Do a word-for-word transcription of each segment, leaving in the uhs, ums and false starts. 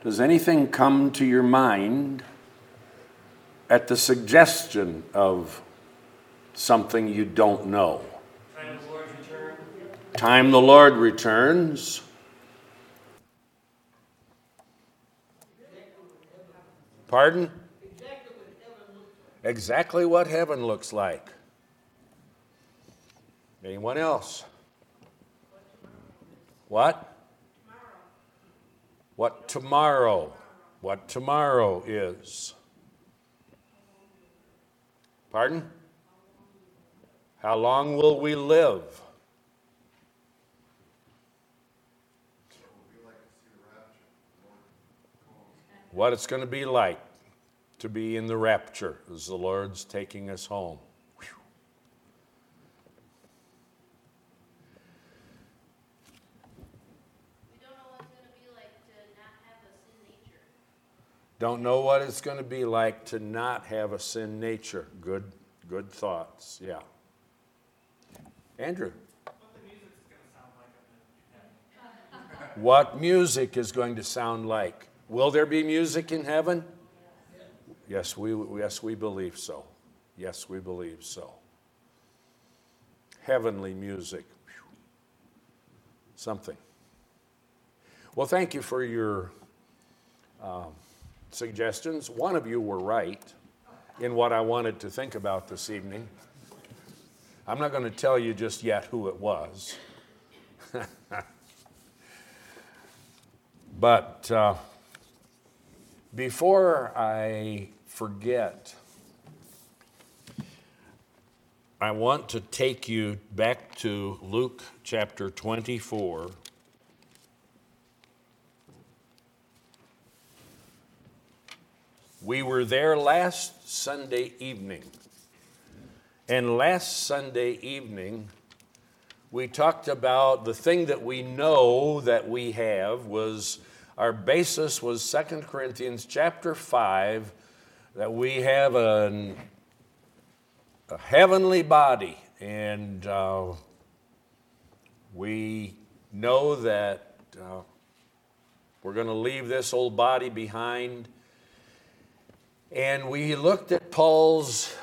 Does anything come to your mind at the suggestion of something you don't know? Time the Lord returns. Time the Lord returns. Pardon? Exactly what heaven looks like. Anyone else? What? What tomorrow? What tomorrow is? Pardon? How long will we live? What it's going to be like to be in the rapture as the Lord's taking us home. Whew. We don't know what it's going to be like to not have a sin nature. Don't know what it's going to be like to not have a sin nature. Good, good thoughts. Yeah. Andrew. What music is going to sound like? Will there be music in heaven? Yes, we yes we believe so. Yes, we believe so. Heavenly music. Whew. Something. Well, thank you for your uh, suggestions. One of you were right in what I wanted to think about this evening. I'm not going to tell you just yet who it was. But uh, before I forget, I want to take you back to Luke chapter twenty-four. We were there last Sunday evening. And last Sunday evening, we talked about the thing that we know that we have was, our basis was Second Corinthians chapter five, that we have an, a heavenly body. And uh, we know that uh, we're going to leave this old body behind. And we looked at Paul's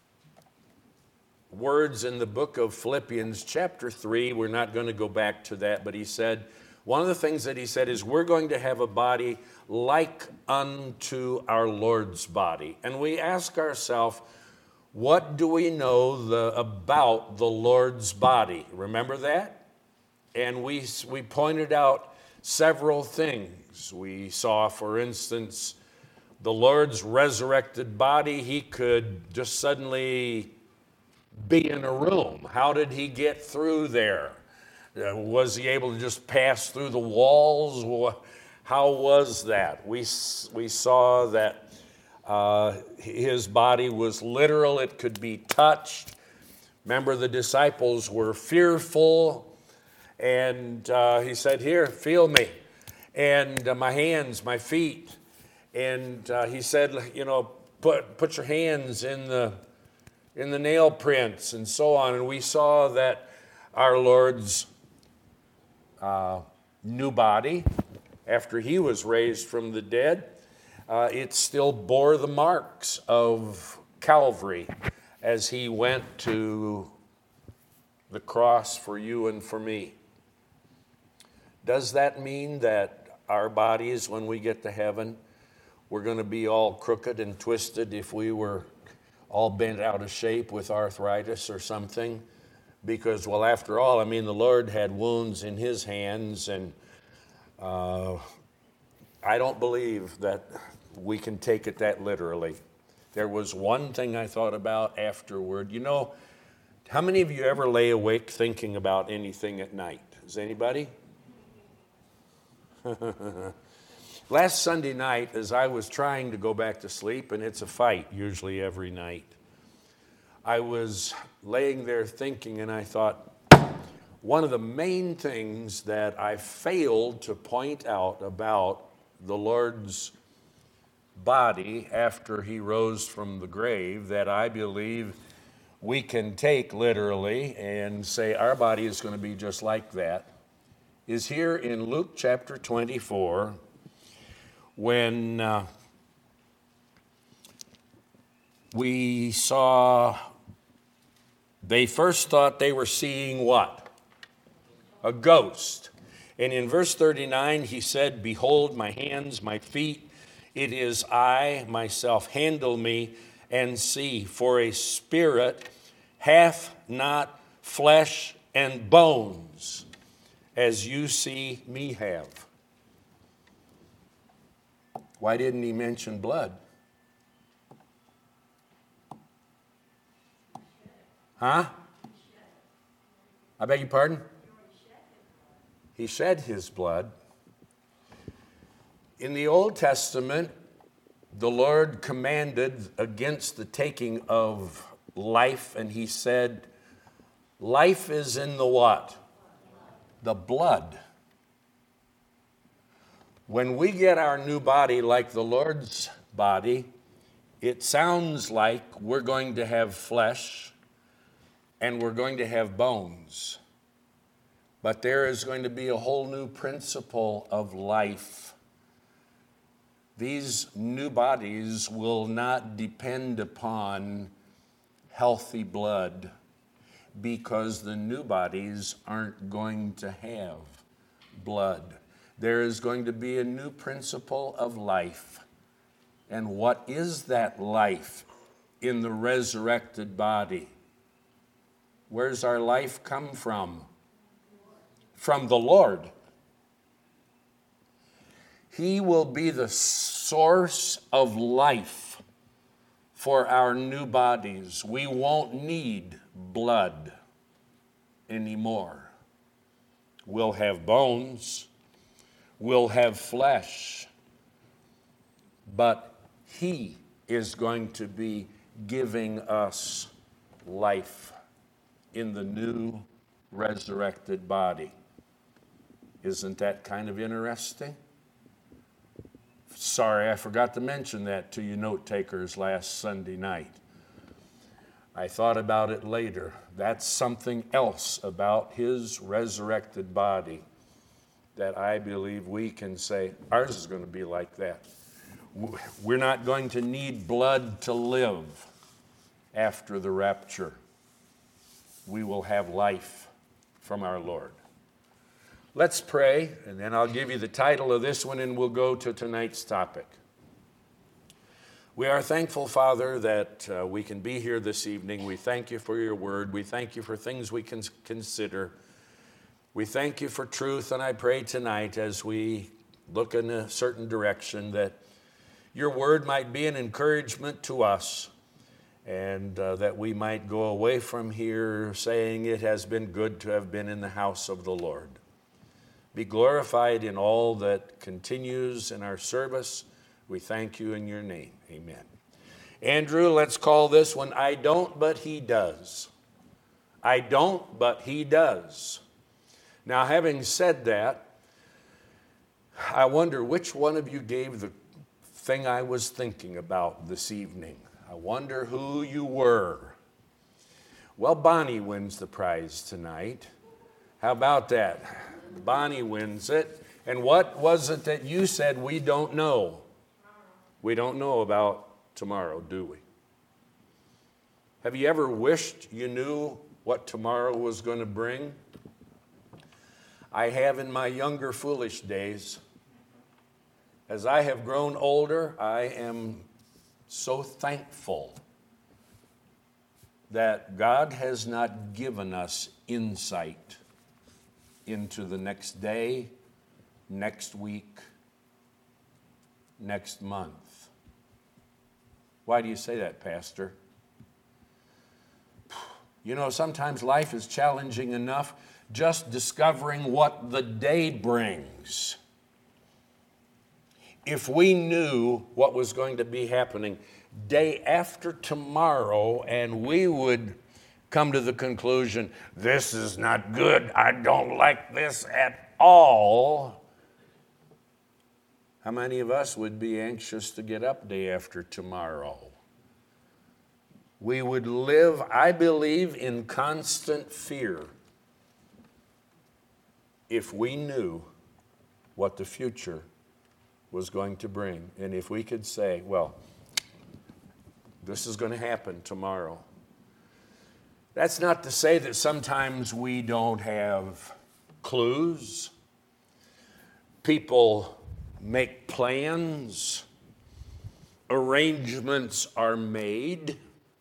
words in the book of Philippians chapter three. We're not going to go back to that, but he said, one of the things that he said is we're going to have a body like unto our Lord's body. And we ask ourselves, what do we know the, about the Lord's body? Remember that? And we, we pointed out several things. We saw, for instance, the Lord's resurrected body. He could just suddenly be in a room. How did he get through there? Uh, was he able to just pass through the walls? How was that? We, we saw that uh, his body was literal. It could be touched. Remember, the disciples were fearful. And uh, he said, here, feel me. And uh, my hands, my feet. And uh, he said, you know, put, put your hands in the in the nail prints and so on. And we saw that our Lord's uh, new body, after he was raised from the dead, uh, it still bore the marks of Calvary as he went to the cross for you and for me. Does that mean that our bodies, when we get to heaven, we're going to be all crooked and twisted if we were all bent out of shape with arthritis or something? Because, well, after all, I mean, the Lord had wounds in his hands, and uh, I don't believe that we can take it that literally. There was one thing I thought about afterward. You know, how many of you ever lay awake thinking about anything at night? Is anybody? Last Sunday night, as I was trying to go back to sleep, and it's a fight usually every night, I was laying there thinking, and I thought, one of the main things that I failed to point out about the Lord's body after he rose from the grave, that I believe we can take literally and say our body is going to be just like that, is here in Luke chapter twenty-four, when uh, we saw, they first thought they were seeing what? A ghost. And in verse thirty-nine, he said, "Behold my hands, my feet, it is I myself. Handle me and see, for a spirit hath not flesh and bones, as you see me have." Why didn't he mention blood? Huh? I beg your pardon? He shed his blood. In the Old Testament, the Lord commanded against the taking of life, and he said, life is in the what? The blood. When we get our new body like the Lord's body, it sounds like we're going to have flesh and we're going to have bones. But there is going to be a whole new principle of life. These new bodies will not depend upon healthy blood, because the new bodies aren't going to have blood. There is going to be a new principle of life. And what is that life in the resurrected body? Where's our life come from? From the Lord. He will be the source of life for our new bodies. We won't need blood anymore. We'll have bones, we'll have flesh, but he is going to be giving us life in the new resurrected body. Isn't that kind of interesting? Sorry, I forgot to mention that to you note takers last Sunday night. I thought about it later. That's something else about his resurrected body that I believe we can say ours is going to be like that. We're not going to need blood to live after the rapture. We will have life from our Lord. Let's pray, and then I'll give you the title of this one, and we'll go to tonight's topic. We are thankful, Father, that uh, we can be here this evening. We thank you for your word. We thank you for things we can consider. We thank you for truth, and I pray tonight as we look in a certain direction that your word might be an encouragement to us, and uh, that we might go away from here saying it has been good to have been in the house of the Lord. Be glorified in all that continues in our service. We thank you in your name. Amen. Andrew, let's call this one, I don't, but he does. I don't, but he does. Now, having said that, I wonder which one of you gave the thing I was thinking about this evening. I wonder who you were. Well, Bonnie wins the prize tonight. How about that? Bonnie wins it. And what was it that you said we don't know? We don't know about tomorrow, do we? Have you ever wished you knew what tomorrow was going to bring? I have in my younger foolish days. As I have grown older, I am so thankful that God has not given us insight into the next day, next week, next month. Why do you say that, Pastor? You know, sometimes life is challenging enough just discovering what the day brings. If we knew what was going to be happening day after tomorrow, and we would come to the conclusion, this is not good, I don't like this at all, how many of us would be anxious to get up day after tomorrow? We would live, I believe, in constant fear if we knew what the future was going to bring. And if we could say, well, this is going to happen tomorrow. That's not to say that sometimes we don't have clues. People make plans. Arrangements are made.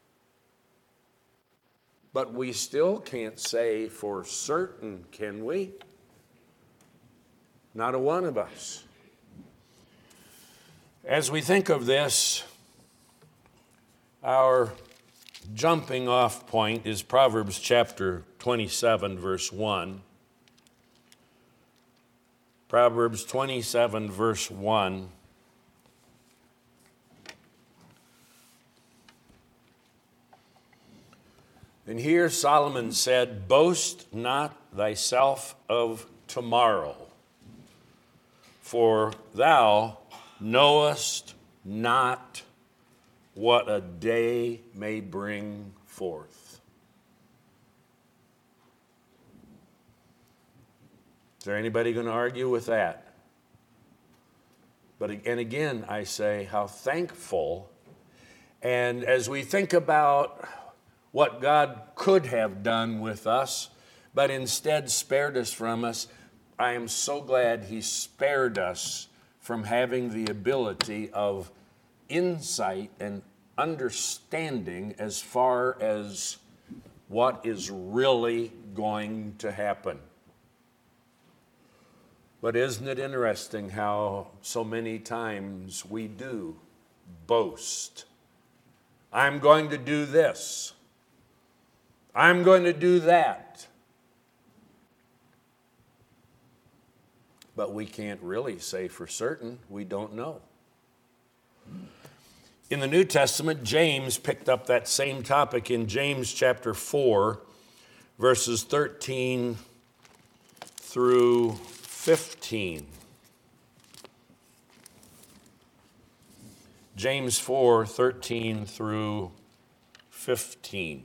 But we still can't say for certain, can we? Not a one of us. As we think of this, our jumping off point is Proverbs chapter twenty-seven, verse one. Proverbs twenty-seven, verse one. And here Solomon said, "Boast not thyself of tomorrow, for thou knowest not what a day may bring forth." Is there anybody going to argue with that? But and again, I say, how thankful. And as we think about what God could have done with us, but instead spared us from us, I am so glad He spared us from having the ability of insight and understanding as far as what is really going to happen. But isn't it interesting how so many times we do boast? I'm going to do this. I'm going to do that. But we can't really say for certain. We don't know. In the New Testament, James picked up that same topic in James chapter four, verses thirteen through fifteen. James four, thirteen through fifteen.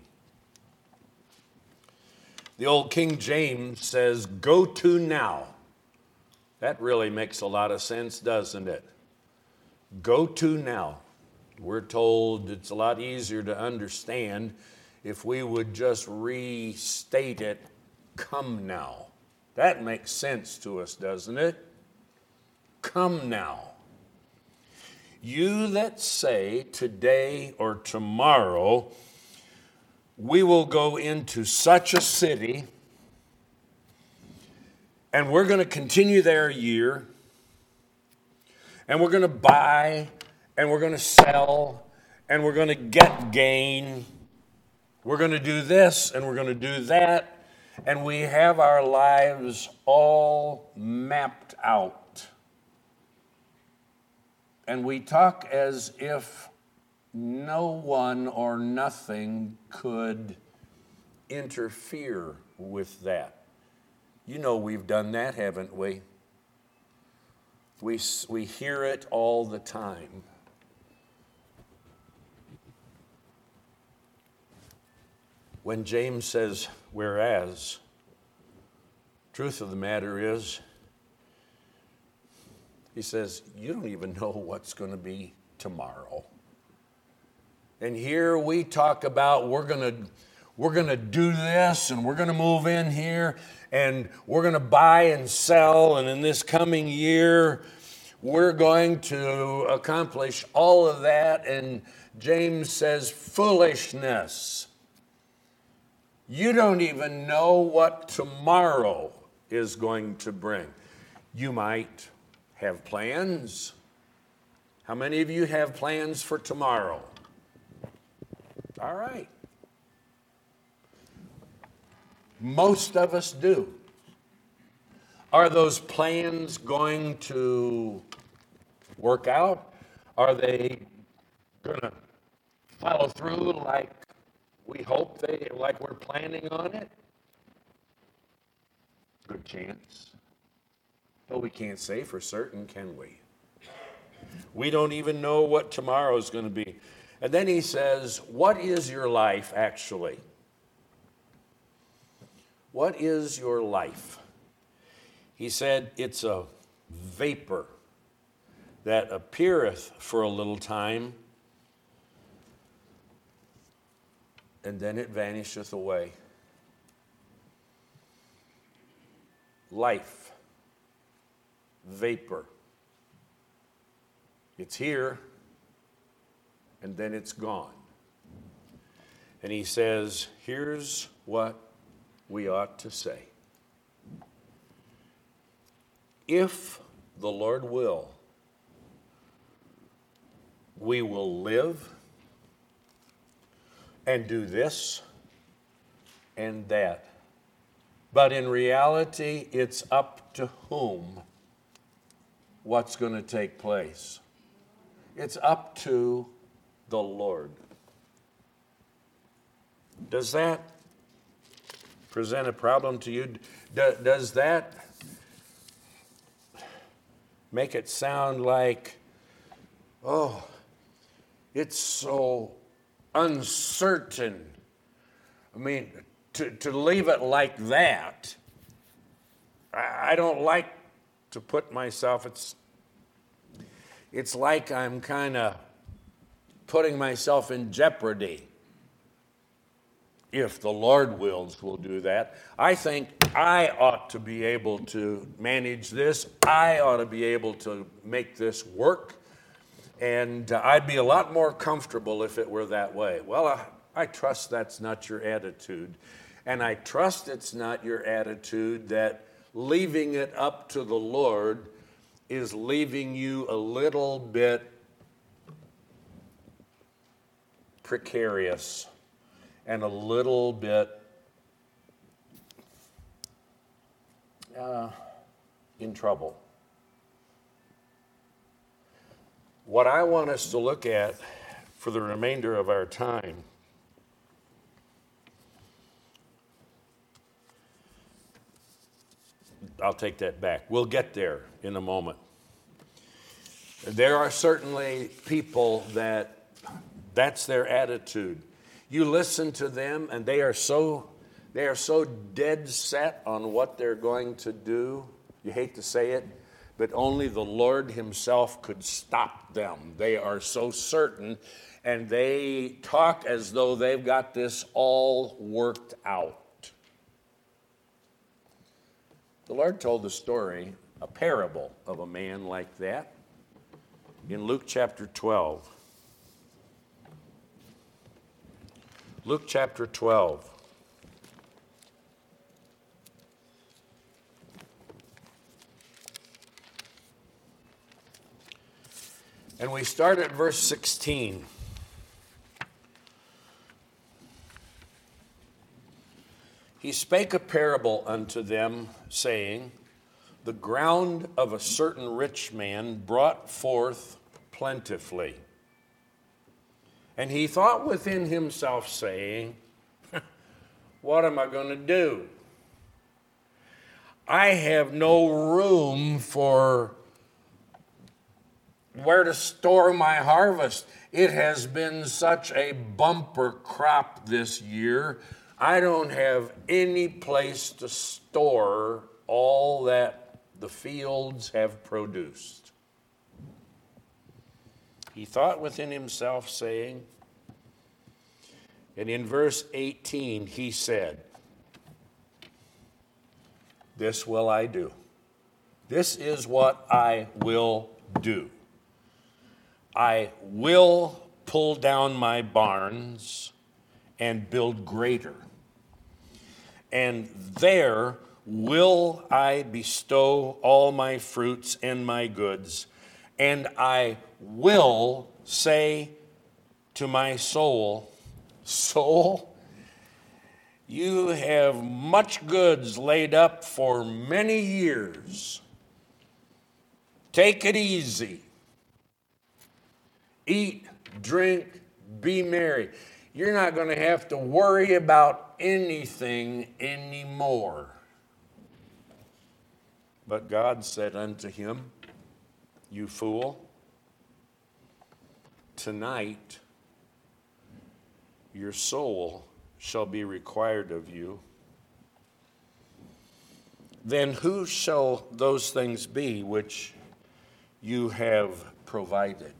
The old King James says, "Go to now." That really makes a lot of sense, doesn't it? Go to now. We're told it's a lot easier to understand if we would just restate it, come now. That makes sense to us, doesn't it? Come now. You that say today or tomorrow, we will go into such a city, and we're going to continue there a year, and we're going to buy, and we're going to sell, and we're going to get gain. We're going to do this, and we're going to do that, and we have our lives all mapped out. And we talk as if no one or nothing could interfere with that. You know we've done that, haven't we? We, we hear it all the time. When James says, whereas, truth of the matter is, he says, you don't even know what's going to be tomorrow. And here we talk about we're going to we're going to do this, and we're going to move in here, and we're going to buy and sell, and in this coming year we're going to accomplish all of that. And James says, foolishness. You don't even know what tomorrow is going to bring. You might have plans. How many of you have plans for tomorrow? All right. Most of us do. Are those plans going to work out? Are they going to follow through like we hope they, like we're planning on it? Good chance. But we can't say for certain, can we? We don't even know what tomorrow is going to be. And then he says, what is your life actually? What is your life? He said, it's a vapor that appeareth for a little time, and then it vanisheth away. Life, vapor. It's here, and then it's gone. And he says, here's what we ought to say. If the Lord will, we will live and do this and that. But in reality, it's up to whom what's going to take place. It's up to the Lord. Does that present a problem to you? Does that make it sound like, oh, it's so uncertain? I mean, to, to leave it like that, I, I don't like to put myself, it's, it's like I'm kind of putting myself in jeopardy. If the Lord wills, we'll do that. I think I ought to be able to manage this. I ought to be able to make this work. And uh, I'd be a lot more comfortable if it were that way. Well, uh, I trust that's not your attitude. And I trust it's not your attitude that leaving it up to the Lord is leaving you a little bit precarious and a little bit uh, in trouble. What I want us to look at for the remainder of our time I'll take that back. We'll get there in a moment. There are certainly people that that's their attitude. You listen to them and they are so they are so dead set on what they're going to do. You hate to say it, but only the Lord himself could stop them. They are so certain, and they talk as though they've got this all worked out. The Lord told the story, a parable of a man like that in Luke chapter twelve. Luke chapter twelve. And we start at verse sixteen. He spake a parable unto them, saying, the ground of a certain rich man brought forth plentifully. And he thought within himself, saying, what am I going to do? I have no room for where to store my harvest. It has been such a bumper crop this year. I don't have any place to store all that the fields have produced. He thought within himself, saying, and in verse eighteen he said, this will I do. This is what I will do. I will pull down my barns and build greater. And there will I bestow all my fruits and my goods, and I will say to my soul, soul, you have much goods laid up for many years. Take it easy. Eat, drink, be merry. You're not going to have to worry about anything anymore. But God said unto him, you fool, tonight your soul shall be required of you. Then who shall those things be which you have provided.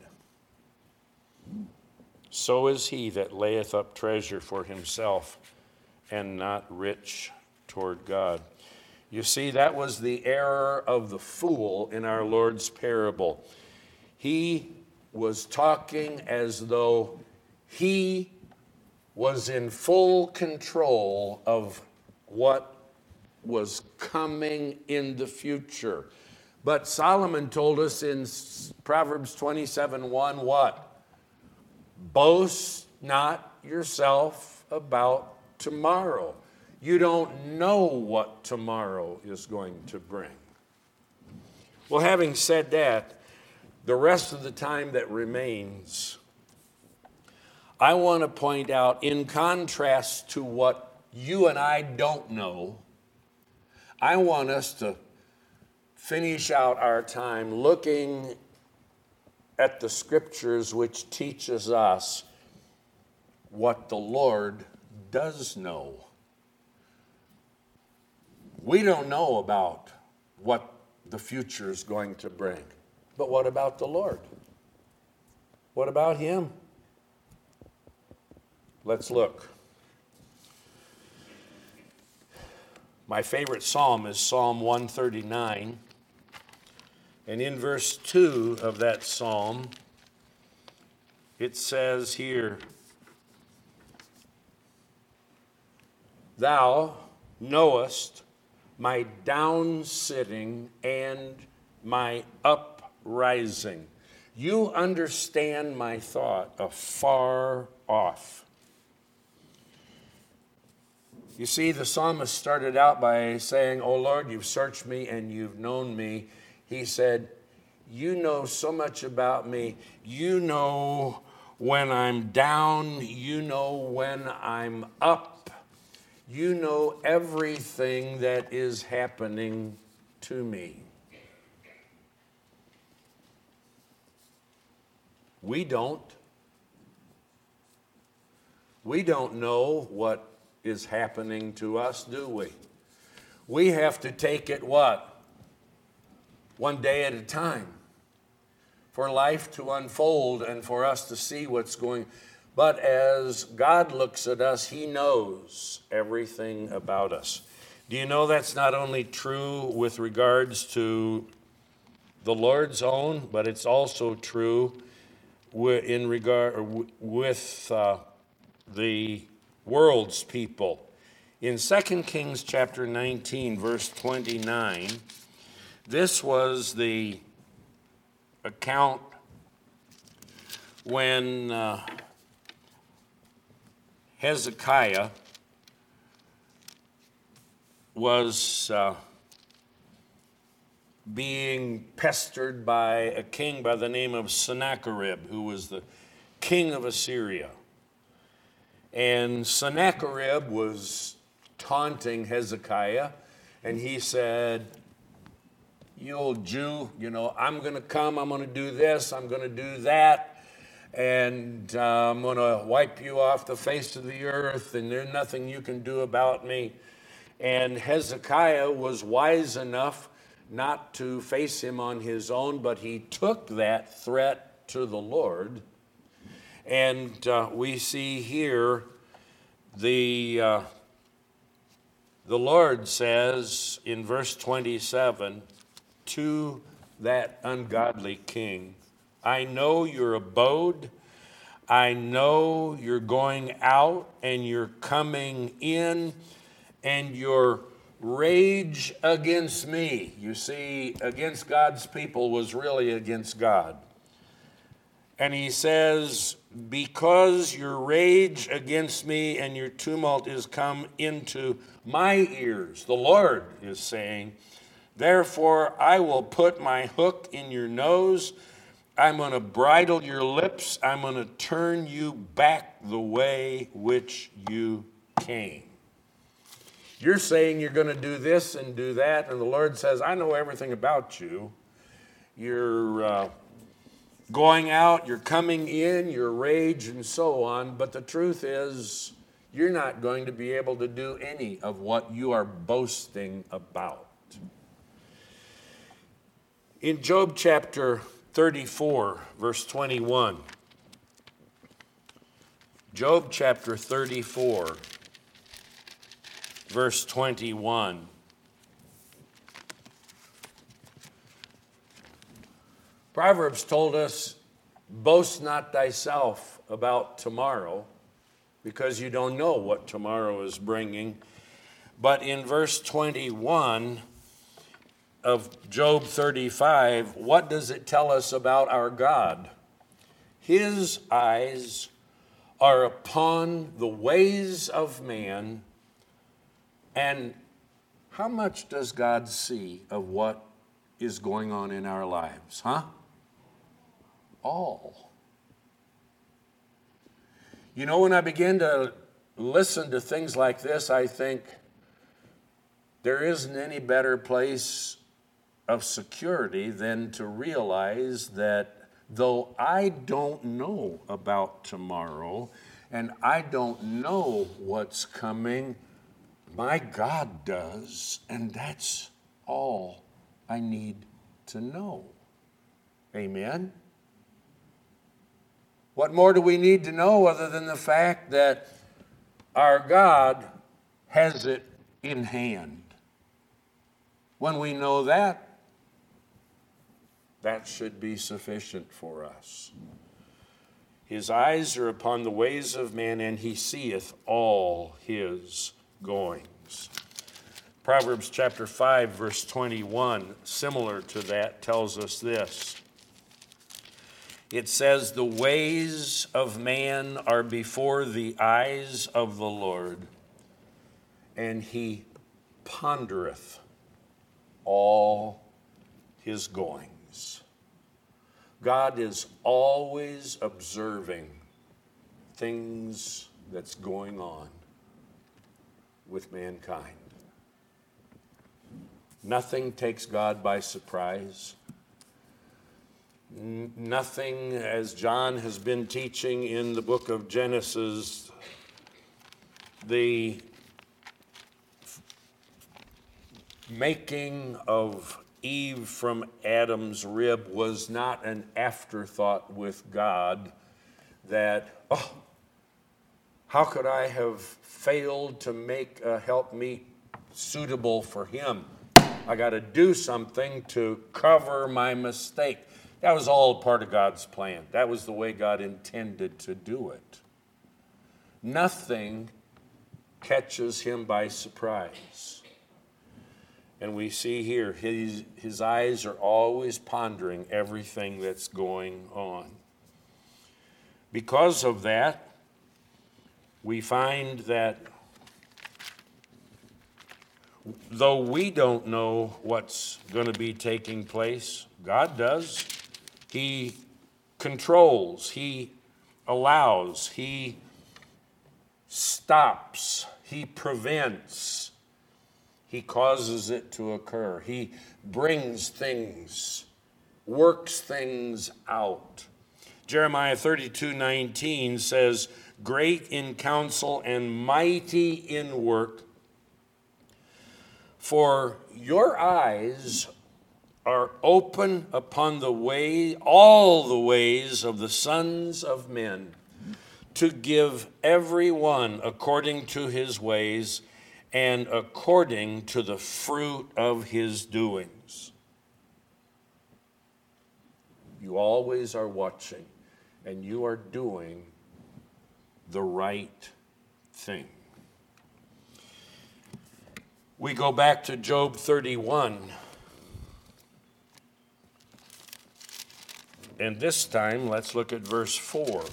So is he that layeth up treasure for himself and not rich toward God. You see, that was the error of the fool in our Lord's parable. He was talking as though he was in full control of what was coming in the future. But Solomon told us in Proverbs twenty-seven one what? Boast not yourself about tomorrow. You don't know what tomorrow is going to bring. Well, having said that, the rest of the time that remains, I want to point out, in contrast to what you and I don't know, I want us to finish out our time looking at the scriptures which teaches us what the Lord does know. We don't know about what the future is going to bring, but what about the Lord? What about him? Let's look. My favorite psalm is Psalm one thirty-nine. And in verse two of that psalm, it says here, Thou knowest my down sitting and my uprising. You understand my thought afar off. You see, the psalmist started out by saying, O Lord, you've searched me and you've known me. He said, you know so much about me. You know when I'm down. You know when I'm up. You know everything that is happening to me. We don't. We don't know what is happening to us, do we? We have to take it what? One day at a time, for life to unfold and for us to see what's going. But as God looks at us, he knows everything about us. Do you know that's not only true with regards to the Lord's own, but it's also true in regard with uh, the world's people. In Second Kings chapter nineteen, verse twenty-nine, this was the account when uh, Hezekiah was uh, being pestered by a king by the name of Sennacherib, who was the king of Assyria. And Sennacherib was taunting Hezekiah, and he said, you old Jew, you know, I'm going to come, I'm going to do this, I'm going to do that, and uh, I'm going to wipe you off the face of the earth, and there's nothing you can do about me. And Hezekiah was wise enough not to face him on his own, but he took that threat to the Lord. And uh, we see here the uh, the Lord says in verse twenty-seven to that ungodly king, I know your abode, I know you're going out and you're coming in, and your rage against me. You see, against God's people was really against God. And he says, because your rage against me and your tumult is come into my ears, the Lord is saying, therefore I will put my hook in your nose. I'm going to bridle your lips. I'm going to turn you back the way which you came. You're saying you're going to do this and do that, and the Lord says, I know everything about you. You're uh, going out, you're coming in, your rage and so on, but the truth is you're not going to be able to do any of what you are boasting about. In Job chapter thirty-four, verse twenty-one. Job chapter thirty-four, verse twenty-one. Proverbs told us, boast not thyself about tomorrow, because you don't know what tomorrow is bringing. But in verse twenty-one of Job thirty-five, what does it tell us about our God? His eyes are upon the ways of man. And how much does God see of what is going on in our lives, huh? All. You know, when I begin to listen to things like this, I think there isn't any better place of security than to realize that though I don't know about tomorrow and I don't know what's coming, my God does, and that's all I need to know. Amen? What more do we need to know other than the fact that our God has it in hand? When we know that, that should be sufficient for us. His eyes are upon the ways of man, and he seeth all his goings. Proverbs chapter five, verse twenty-one, similar to that, tells us this. It says, the ways of man are before the eyes of the Lord, and he pondereth all his goings. God is always observing things that's going on with mankind. Nothing takes God by surprise. N- nothing, as John has been teaching in the book of Genesis, the f- making of Eve from Adam's rib was not an afterthought with God that, oh, how could I have failed to make a helpmeet suitable for him? I got to do something to cover my mistake. That was all part of God's plan. That was the way God intended to do it. Nothing catches him by surprise. And we see here, his, his eyes are always pondering everything that's going on. Because of that, we find that though we don't know what's going to be taking place, God does. He controls, he allows, he stops, he prevents, he causes it to occur. He brings things, works things out. Jeremiah thirty-two nineteen says, great in counsel and mighty in work, for your eyes are open upon the way, all the ways of the sons of men, to give every one according to his ways and according to the fruit of his doings. You always are watching, and you are doing the right thing. We go back to Job thirty-one. And this time, let's look at verse four.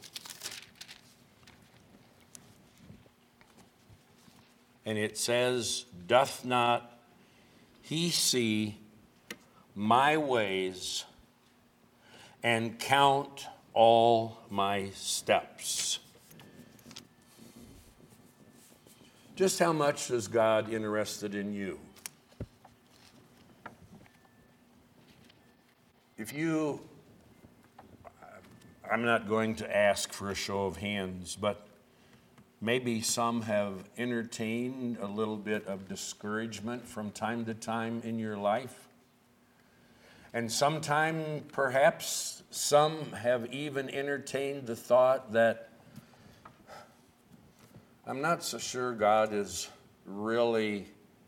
And it says, doth not he see my ways and count all my steps? Just how much is God interested in you? If you, I'm not going to ask for a show of hands, but maybe some have entertained a little bit of discouragement from time to time in your life. And sometime, perhaps, some have even entertained the thought that I'm not so sure God is really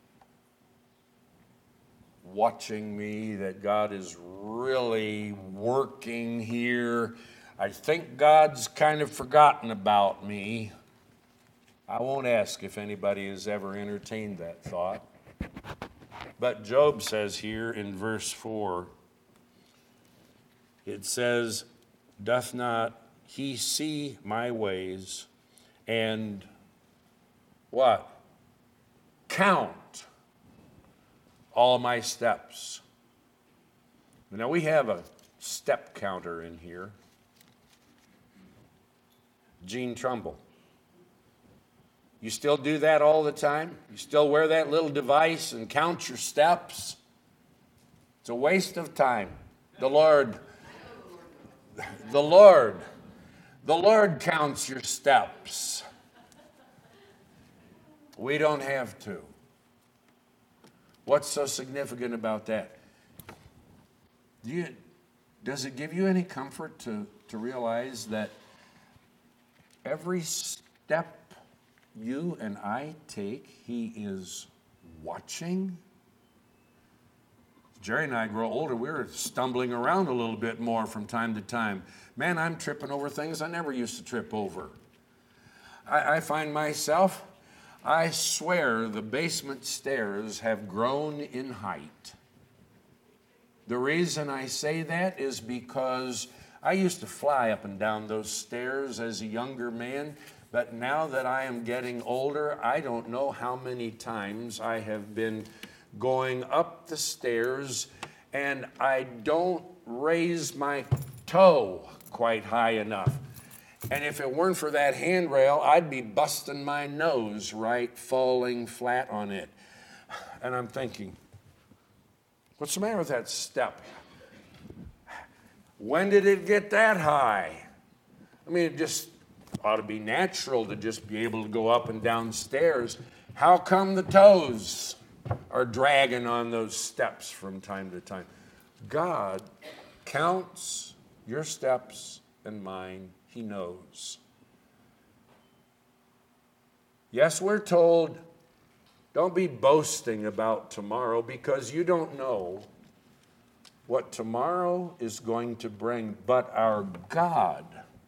watching me, that God is really working here. I think God's kind of forgotten about me. I won't ask if anybody has ever entertained that thought. But Job says here in verse four, it says, doth not he see my ways and what? Count all my steps. Now we have a step counter in here. Gene Trumbull. You still do that all the time? You still wear that little device and count your steps? It's a waste of time. The Lord, the Lord, the Lord counts your steps. We don't have to. What's so significant about that? Do you, does it give you any comfort to, to realize that every step you and I take, he is watching? Jerry and I grow older, we're stumbling around a little bit more from time to time. Man, I'm tripping over things I never used to trip over. I, I find myself, I swear the basement stairs have grown in height. The reason I say that is because I used to fly up and down those stairs as a younger man, but now that I am getting older, I don't know how many times I have been going up the stairs and I don't raise my toe quite high enough. And if it weren't for that handrail, I'd be busting my nose, right, falling flat on it. And I'm thinking, what's the matter with that step? When did it get that high? I mean, it just ought to be natural to just be able to go up and down stairs. How come the toes are dragging on those steps from time to time? God counts your steps and mine. He knows. Yes, we're told, don't be boasting about tomorrow because you don't know what tomorrow is going to bring. But our God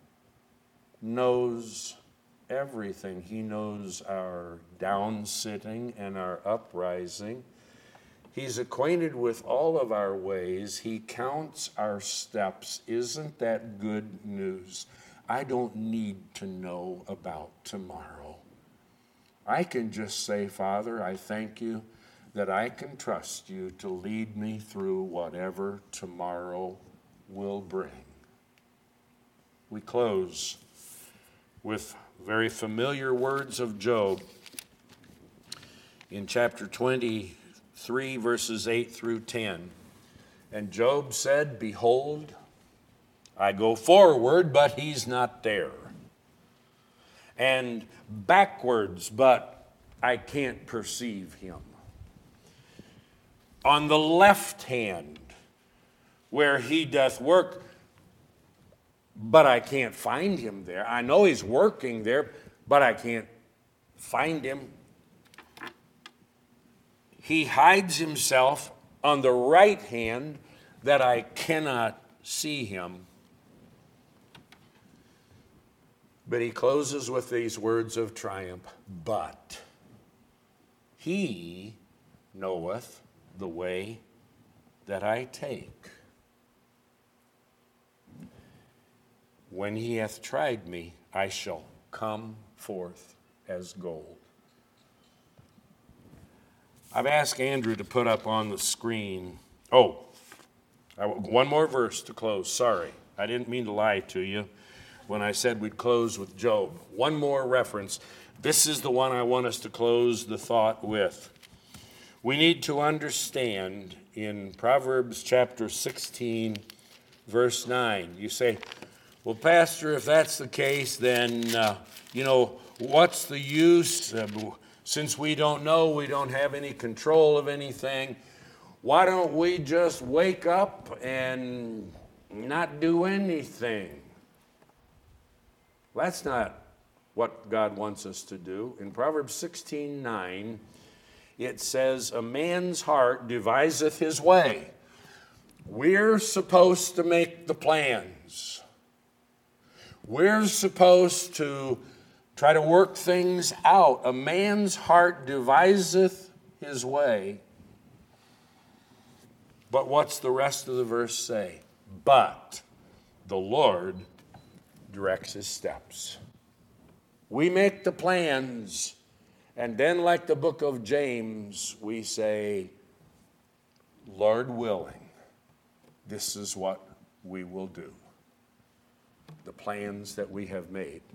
knows everything. He knows our downsitting and our uprising. He's acquainted with all of our ways. He counts our steps. Isn't that good news? I don't need to know about tomorrow. I can just say, Father, I thank you that I can trust you to lead me through whatever tomorrow will bring. We close with very familiar words of Job in chapter twenty-three, verses eight through ten. And Job said, behold, I go forward, but he's not there. And backwards, but I can't perceive him. On the left hand, where he doth work, but I can't find him there. I know he's working there, but I can't find him. He hides himself on the right hand that I cannot see him. But he closes with these words of triumph. But he knoweth the way that I take. When he hath tried me, I shall come forth as gold. I've asked Andrew to put up on the screen. Oh, I, one more verse to close. Sorry, I didn't mean to lie to you when I said we'd close with Job. One more reference. This is the one I want us to close the thought with. We need to understand in Proverbs chapter sixteen, verse nine. You say, well, Pastor, if that's the case, then, uh, you know, what's the use? Uh, since we don't know, we don't have any control of anything. why don't we just wake up and not do anything? That's not what God wants us to do. In Proverbs sixteen nine, it says, a man's heart deviseth his way. We're supposed to make the plans. We're supposed to try to work things out. A man's heart deviseth his way. But what's the rest of the verse say? But the Lord directs his steps. We make the plans, and then, like the book of James, we say, Lord willing, this is what we will do. The plans that we have made.